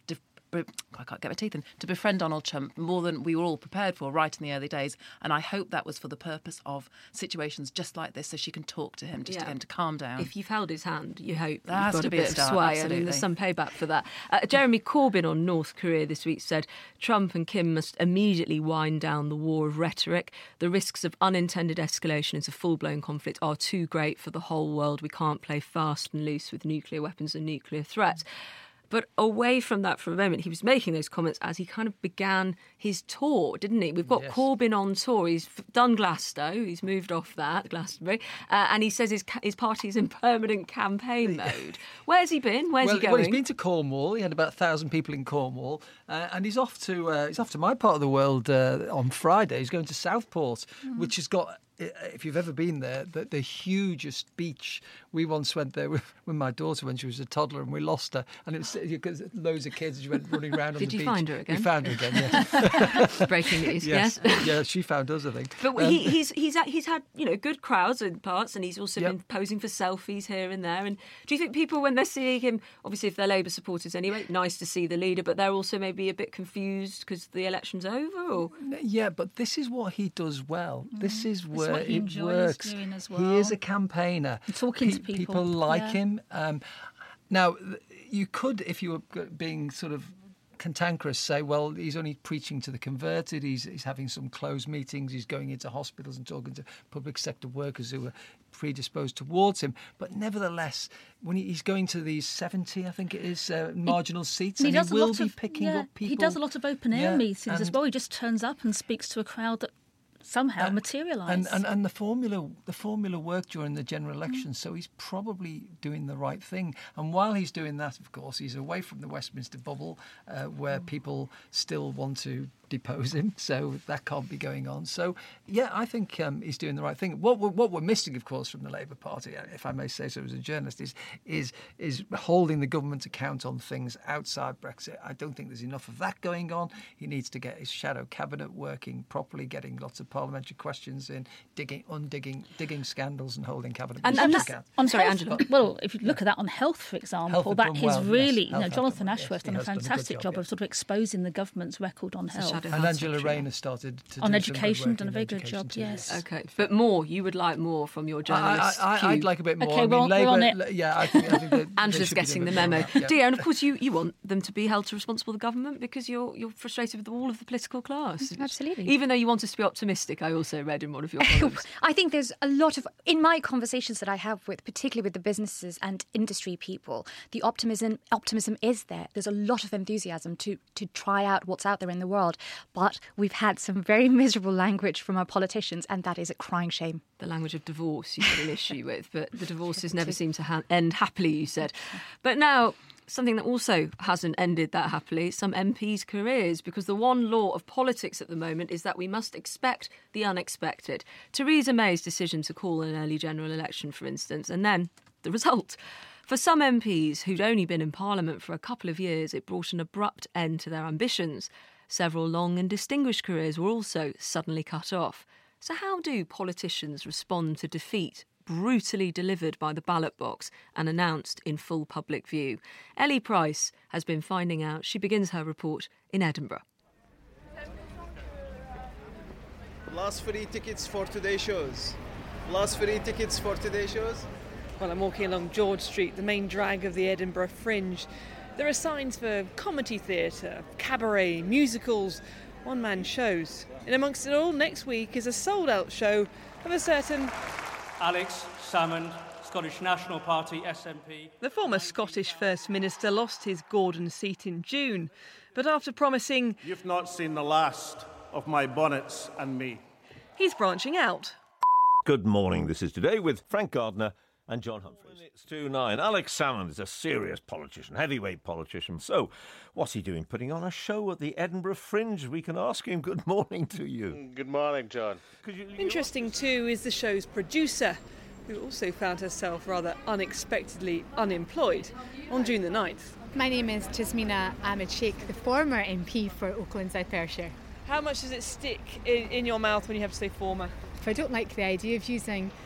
I can't get my teeth in, to befriend Donald Trump more than we were all prepared for right in the early days. And I hope that was for the purpose of situations just like this, so she can talk to him, just Yeah. to get him to calm down. If you've held his hand, you hope There you've has got to a be a bit of start, sway. I mean, absolutely. there's some payback for that. Uh, Jeremy Corbyn on North Korea this week said Trump and Kim must immediately wind down the war of rhetoric. The risks of unintended escalation into full-blown conflict are too great for the whole world. We can't play fast and loose with nuclear weapons and nuclear threats. But away from that for a moment, he was making those comments as he kind of began his tour, didn't he? We've got Yes. Corbyn on tour. He's f- done Glasgow. He's moved off that, Glastonbury. Uh, and he says his ca- his party's in permanent campaign mode. Where's he been? Where's well, he going? well, he's been to Cornwall. He had about a thousand people in Cornwall, uh, and he's off to uh, he's off to my part of the world uh, on Friday. He's going to Southport, Mm. which has got. If you've ever been there, the, the hugest beach. We once went there with, with my daughter when she was a toddler, and we lost her. And it was because loads of kids went running around on Did the you beach. find her again? We found her again. Yes. Breaking news, yes. yes. Yeah, she found us, I think. But Um, he, he's he's he's had, you know, good crowds in parts, and he's also Yep. been posing for selfies here and there. And do you think people, when they're seeing him, obviously if they're Labour supporters anyway, nice to see the leader, but they're also maybe a bit confused because the election's over? Or Yeah, but this is what he does well. This is where what he it enjoys works. doing as He well. is a campaigner. Talking to people, People like yeah. him. Um, now, th- you could, if you were g- being sort of cantankerous, say, well, he's only preaching to the converted. He's, he's having some closed meetings. He's going into hospitals and talking to public sector workers who are predisposed towards him. But nevertheless, when he, he's going to these seventy, I think it is, uh, marginal seats, And and he he, does a will lot be of picking yeah, up people. He does a lot of open air Yeah, meetings as and- well. He just turns up and speaks to a crowd that somehow materialise. And, and and the formula the formula worked during the general election, so he's probably doing the right thing. And while he's doing that, of course, he's away from the Westminster bubble, uh, where people still want to depose him, so that can't be going on. So, yeah, I think um, he's doing the right thing. What we're, what we're missing, of course, from the Labour Party, if I may say so as a journalist, is is is holding the government account on things outside Brexit. I don't think there's enough of that going on. He needs to get his shadow cabinet working properly, getting lots of parliamentary questions in, digging, undigging, digging scandals, and holding cabinet And- ministers and to that's- account. On Sorry, health, Angela. Well, if you look at that on health, for example, Health has that done is well, yes. really, you Health know, has Jonathan done well, yes. Ashworth He done a has done a good fantastic job, job yeah. of sort of exposing the government's record on a health. shadow And health Angela secretary. Rayner started to On do education, some good work done a in very good education job, too. yes. okay, but more. You would like more from your I, journalist. I, I, cue. I'd like a bit more. Okay, I we're mean, on- we're Labour, on it. le- yeah, I think, I think that they Angela's should be doing getting a the bit more memo. of that, yeah. Dear, and of course you, you want them to be held to responsible, the government, because you're you're frustrated with all of the political class. Absolutely. Even though you want us to be optimistic, I also read in one of your columns. I think there's a lot of, in my conversations that I have with, particularly with the businesses and industry people, the optimism optimism is there. There's a lot of enthusiasm to, to try out what's out there in the world. But we've had some very miserable language from our politicians, and that is a crying shame. The language of divorce you've got an issue with, but the divorces never seem to ha- end happily, you said. But now, something that also hasn't ended that happily, some M Ps' careers, because the one law of politics at the moment is that we must expect the unexpected. Theresa May's decision to call an early general election, for instance, and then the result. For some M Ps who'd only been in Parliament for a couple of years, it brought an abrupt end to their ambitions. Several long and distinguished careers were also suddenly cut off. So how do politicians respond to defeat brutally delivered by the ballot box and announced in full public view? Ellie Price has been finding out. She begins her report in Edinburgh. Last free tickets for today's shows. Last free tickets for today's shows. Well, I'm walking along George Street, the main drag of the Edinburgh Fringe. There are signs for comedy theatre, cabaret, musicals, one-man shows. And amongst it all, next week is a sold-out show of a certain Alex Salmond, Scottish National Party, S N P. The former Scottish First Minister lost his Gordon seat in June, but after promising You've not seen the last of my bonnets and me. he's branching out. Good morning. This is Today with Frank Gardner and John Humphreys. It's two nine. Alex Salmond is a serious politician, heavyweight politician. So, what's he doing? Putting on a show at the Edinburgh Fringe? We can ask him. Good morning to you. Good morning, John. You, you Interesting too is the show's producer, who also found herself rather unexpectedly unemployed on June the ninth. My name is Jasmina Ahmed Sheikh, the former M P for Oakland South Perthshire. How much does it stick in, in your mouth when you have to say former? If I don't like the idea of using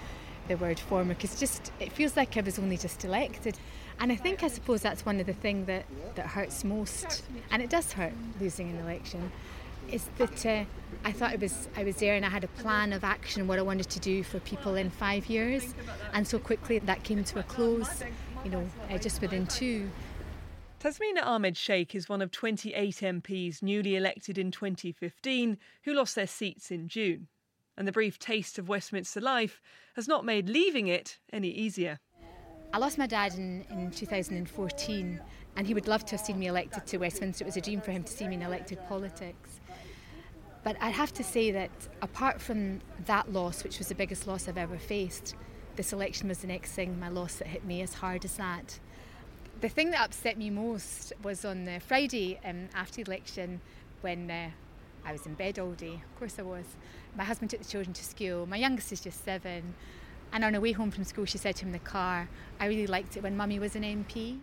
the word former, because just it feels like I was only just elected. And I think, I suppose that's one of the things that, that hurts most, and it does hurt losing an election, is that uh, I thought I was I was there and I had a plan of action, what I wanted to do for people in five years, and so quickly that came to a close, you know, uh, just within two. Tasmina Ahmed Sheikh is one of twenty-eight M Ps newly elected in twenty fifteen who lost their seats in June. And the brief taste of Westminster life has not made leaving it any easier. I lost my dad in, in two thousand fourteen, and he would love to have seen me elected to Westminster. It was a dream for him to see me in elected politics. But I'd have to say that apart from that loss, which was the biggest loss I've ever faced, this election was the next thing, my loss, that hit me as hard as that. The thing that upset me most was on the Friday um, after the election, when uh, I was in bed all day. Of course I was. My husband took the children to school. My youngest is just seven. And on her way home from school, she said to him in the car, I really liked it when Mummy was an M P.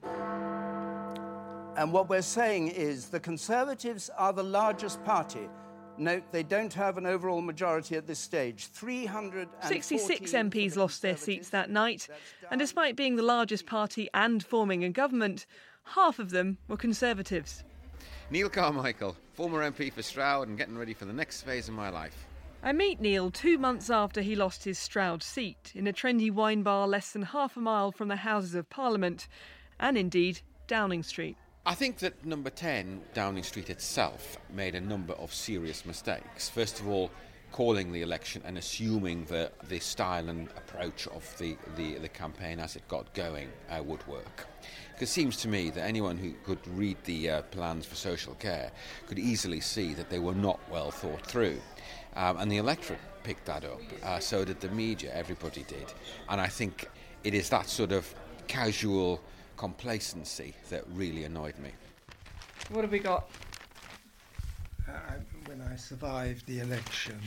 And what we're saying is the Conservatives are the largest party. Note, they don't have an overall majority at this stage. three hundred sixty-six M Ps lost their seats that night, and despite being the largest party and forming a government, half of them were Conservatives. Neil Carmichael, former M P for Stroud and getting ready for the next phase of my life. I meet Neil two months after he lost his Stroud seat in a trendy wine bar less than half a mile from the Houses of Parliament, and indeed Downing Street. I think that number ten, Downing Street itself, made a number of serious mistakes. First of all, calling the election and assuming that the style and approach of the, the, the campaign as it got going uh, would work. Because it seems to me that anyone who could read the uh, plans for social care could easily see that they were not well thought through. Um, and the electorate picked that up, uh, so did the media, everybody did. And I think it is that sort of casual complacency that really annoyed me. What have we got? Uh, when I survived the election...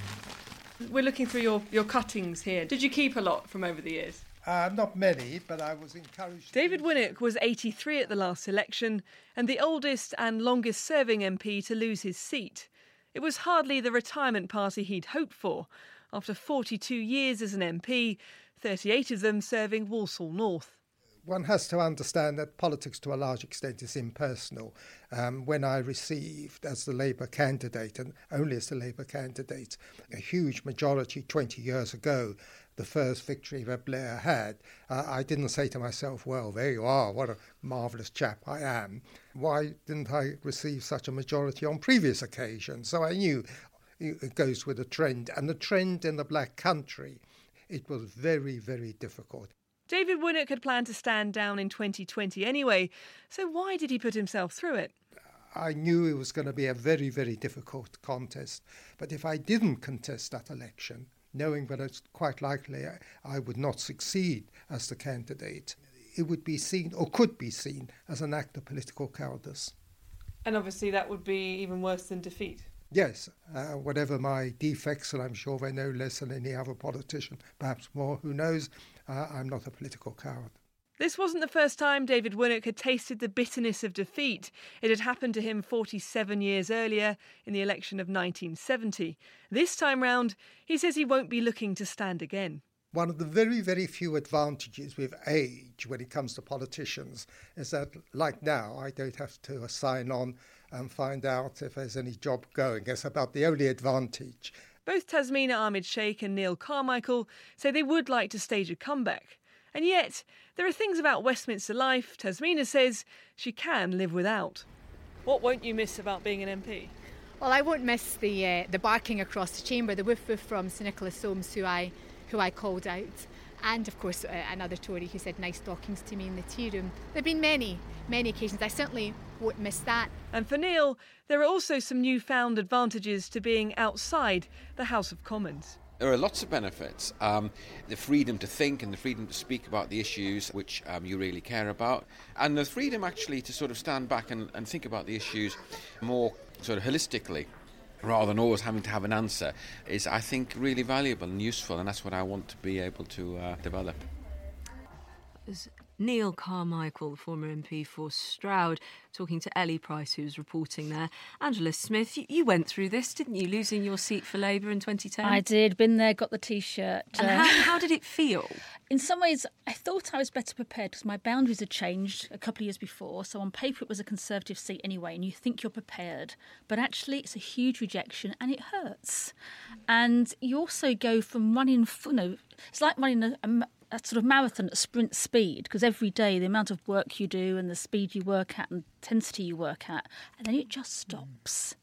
Um, We're looking through your, your cuttings here. Did you keep a lot from over the years? Uh, not many, but I was encouraged... David Winnock was eighty-three at the last election and the oldest and longest-serving M P to lose his seat. It was hardly the retirement party he'd hoped for. After forty-two years as an M P, thirty-eight of them serving Walsall North. One has to understand that politics to a large extent is impersonal. Um, when I received, as the Labour candidate, and only as the Labour candidate, a huge majority twenty years ago, the first victory that Blair had, uh, I didn't say to myself, well, there you are, what a marvellous chap I am. Why didn't I receive such a majority on previous occasions? So I knew it goes with a trend. And the trend in the Black Country, it was very, very difficult. David Winnock had planned to stand down in twenty twenty anyway, so why did he put himself through it? I knew it was going to be a very, very difficult contest. But if I didn't contest that election, knowing that it's quite likely I would not succeed as the candidate, it would be seen, or could be seen, as an act of political cowardice. And obviously that would be even worse than defeat. Yes, uh, whatever my defects, and I'm sure they're no less than any other politician, perhaps more, who knows, uh, I'm not a political coward. This wasn't the first time David Winnock had tasted the bitterness of defeat. It had happened to him forty-seven years earlier in the election of nineteen seventy. This time round, he says he won't be looking to stand again. One of the very, very few advantages with age when it comes to politicians is that, like now, I don't have to sign on and find out if there's any job going. It's about the only advantage. Both Tasmina Ahmed Sheikh and Neil Carmichael say they would like to stage a comeback. And yet, there are things about Westminster life Tasmina says she can live without. What won't you miss about being an M P? Well, I won't miss the uh, the barking across the chamber, the woof woof from Sir Nicholas Soames, who I who I called out, and of course uh, another Tory who said nice talkings to me in the tea room. There have been many, many occasions. I certainly won't miss that. And for Neil, there are also some newfound advantages to being outside the House of Commons. There are lots of benefits. Um, the freedom to think and the freedom to speak about the issues which um, you really care about, and the freedom actually to sort of stand back and, and think about the issues more sort of holistically, rather than always having to have an answer, is, I think, really valuable and useful, and that's what I want to be able to uh, develop. There's Neil Carmichael, the former M P for Stroud, talking to Ellie Price, who was reporting there. Angela Smith, you, you went through this, didn't you, losing your seat for Labour in twenty ten? I did, been there, got the T-shirt. And uh, how, how did it feel? In some ways, I thought I was better prepared because my boundaries had changed a couple of years before. So on paper, it was a Conservative seat anyway, and you think you're prepared. But actually, it's a huge rejection and it hurts. And you also go from running, you know, it's like running a, a, a sort of marathon at sprint speed, because every day the amount of work you do and the speed you work at and intensity you work at, and then it just stops.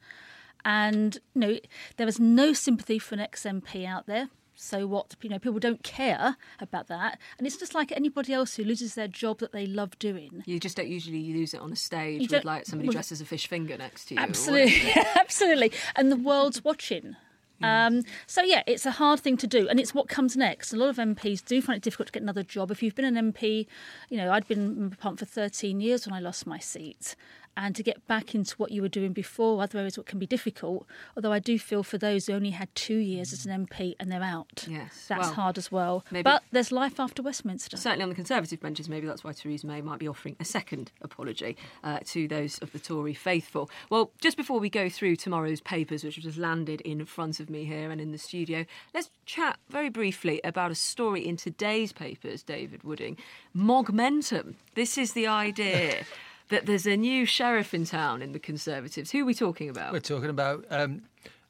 And, you know, there is no sympathy for an ex-M P out there. So what? You know, people don't care about that. And it's just like anybody else who loses their job that they love doing. You just don't usually use it on a stage You with, don't- like, somebody well, dressed as a fish finger next to you. or Absolutely, whatever. absolutely. And the world's watching. Um, so, yeah, it's a hard thing to do. And it's what comes next. A lot of M Ps do find it difficult to get another job. If you've been an M P, you know, I'd been Member of Parliament for thirteen years when I lost my seat. And to get back into what you were doing before, other areas what can be difficult. Although I do feel for those who only had two years as an M P and they're out. Yes, That's well, hard as well. maybe- But there's life after Westminster. Certainly on the Conservative benches, maybe that's why Theresa May might be offering a second apology uh, to those of the Tory faithful. Well, just before we go through tomorrow's papers, which have just landed in front of me here and in the studio, let's chat very briefly about a story in today's papers, David Wooding. Mogmentum. This is the idea that there's a new sheriff in town in the Conservatives. Who are we talking about? We're talking about um,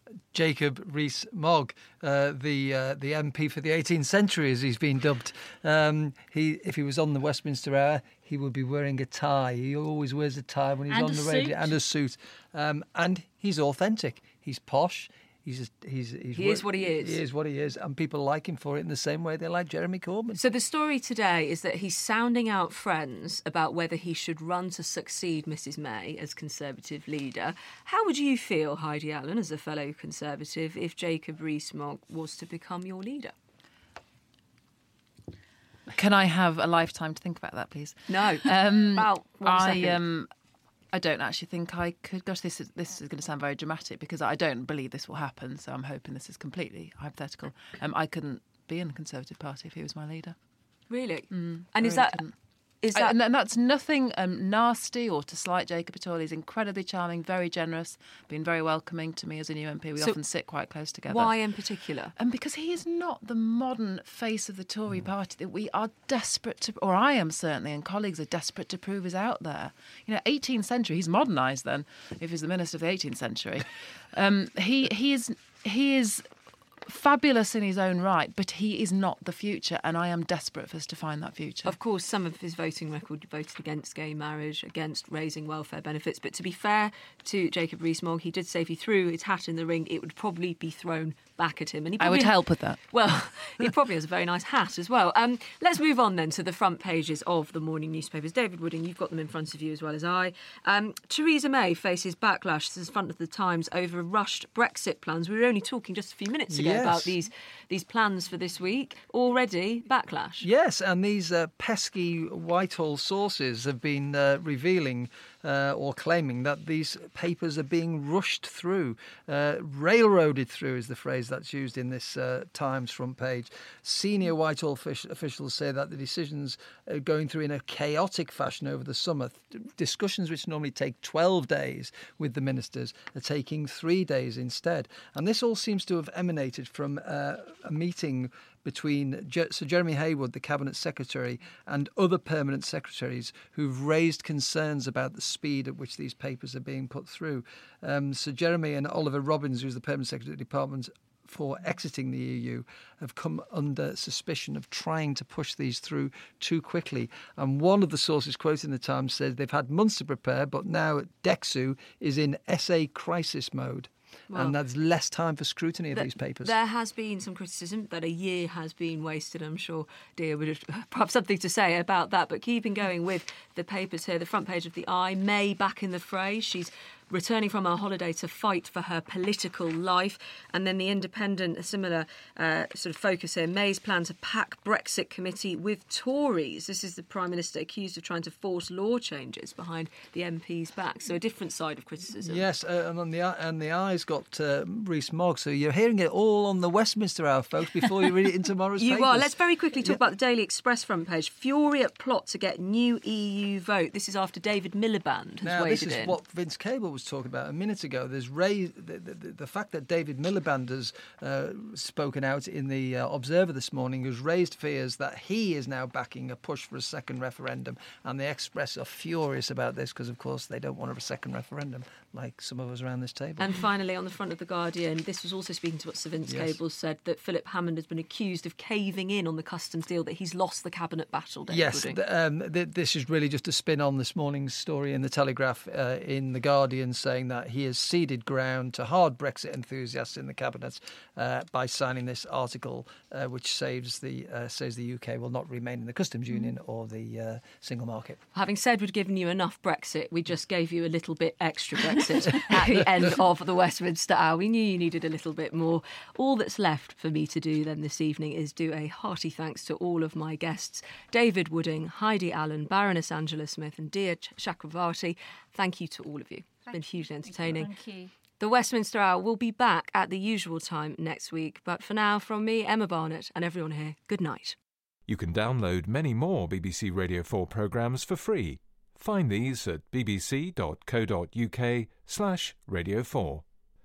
Jacob Rees-Mogg, uh, the uh, the M P for the eighteenth century, as he's been dubbed. Um, he, if he was on the Westminster Hour, he would be wearing a tie. He always wears a tie when he's And on a the radio, suit. and a suit. Um, and he's authentic. He's posh. He's he's, he's He is what he is. He is what he is, and people like him for it in the same way they like Jeremy Corbyn. So the story today is that he's sounding out friends about whether he should run to succeed Missus May as Conservative leader. How would you feel, Heidi Allen, as a fellow Conservative, if Jacob Rees-Mogg was to become your leader? Can I have a lifetime to think about that, please? No. Um, About one I second. um, I don't actually think I could. Gosh, this is this is going to sound very dramatic because I don't believe this will happen. So I'm hoping this is completely hypothetical. Um, I couldn't be in the Conservative Party if he was my leader. Really? Mm, And I is really that didn't. is I- that and that's nothing um, nasty or to slight Jacob at all. He's incredibly charming, very generous, been very welcoming to me as a new M P. We So often sit quite close together. why in particular? And because he is not the modern face of the Tory party that we are desperate to, or I am certainly, and colleagues are desperate to prove is out there. You know, eighteenth century, he's modernised then, if he's the minister of the eighteenth century. Um, he, he is he is fabulous in his own right, but he is not the future, and I am desperate for us to find that future. Of course, some of his voting record voted against gay marriage, against raising welfare benefits. But to be fair to Jacob Rees-Mogg, he did say if he threw his hat in the ring, it would probably be thrown back at him. And he I would probably- help with that. Well, he probably has a very nice hat as well. Um, let's move on then to the front pages of the morning newspapers. David Wooding, you've got them in front of you as well as I. Um, Theresa May faces backlash. This is front of the Times over rushed Brexit plans. We were only talking just a few minutes ago Yes. about these these plans for this week. Already backlash. Yes, and these uh, pesky Whitehall sources have been uh, revealing uh, or claiming that these papers are being rushed through, uh, railroaded through is the phrase that's used in this uh, Times front page. Senior Whitehall fish- officials say that the decisions are going through in a chaotic fashion over the summer. Th- discussions which normally take twelve days with the ministers are taking three days instead. And this all seems to have emanated from uh, a meeting between Je- Sir Jeremy Haywood, the Cabinet Secretary, and other permanent secretaries who've raised concerns about the speed at which these papers are being put through. Um, Sir Jeremy and Oliver Robbins, who's the Permanent Secretary of the Department for exiting the E U, have come under suspicion of trying to push these through too quickly. And one of the sources quoted in the Times says they've had months to prepare, but now DEXU is in essay crisis mode. Well, and there's less time for scrutiny of Th- these papers. There has been some criticism that a year has been wasted. I'm sure Dia would have perhaps something to say about that. But keeping going with the papers here, the front page of the Eye, May back in the fray. She's returning from her holiday to fight for her political life. And then The Independent, a similar uh, sort of focus here. May's plan to pack Brexit committee with Tories. This is the Prime Minister accused of trying to force law changes behind the M P's back. So a different side of criticism. Yes, uh, and on the and the Eye's got uh, Rees Mogg. So you're hearing it all on the Westminster Hour, folks, before you read it in tomorrow's You papers. are. Let's very quickly talk Yeah. about the Daily Express front page. Fury at plot to get new E U vote. This is after David Miliband has Now, waded this is in. what Vince Cable was talking about a minute ago. There's raised, the, the, the fact that David Miliband has uh, spoken out in the uh, Observer this morning has raised fears that he is now backing a push for a second referendum. And the Express are furious about this because, of course, they don't want a second referendum like some of us around this table. And finally, on the front of The Guardian, this was also speaking to what Sir Vince Yes. Cable said, that Philip Hammond has been accused of caving in on the customs deal, that he's lost the cabinet battle. Dave Yes, Wooding. th- um, th- this is really just a spin on this morning's story in The Telegraph, uh, in The Guardian, saying that he has ceded ground to hard Brexit enthusiasts in the cabinet uh, by signing this article, uh, which saves the uh, says the U K will not remain in the customs union or the uh, single market. Having said we'd given you enough Brexit, we just gave you a little bit extra Brexit at the end of the Westminster Hour. We knew you needed a little bit more. All that's left for me to do then this evening is do a hearty thanks to all of my guests, David Wooding, Heidi Allen, Baroness Angela Smith and Dia Chakravarti. Thank you to all of you. It's been hugely entertaining. Thank you. The Westminster Hour will be back at the usual time next week. But for now, from me, Emma Barnett, and everyone here, good night. You can download many more B B C Radio four programmes for free. Find these at bbc.co.uk slash radio 4.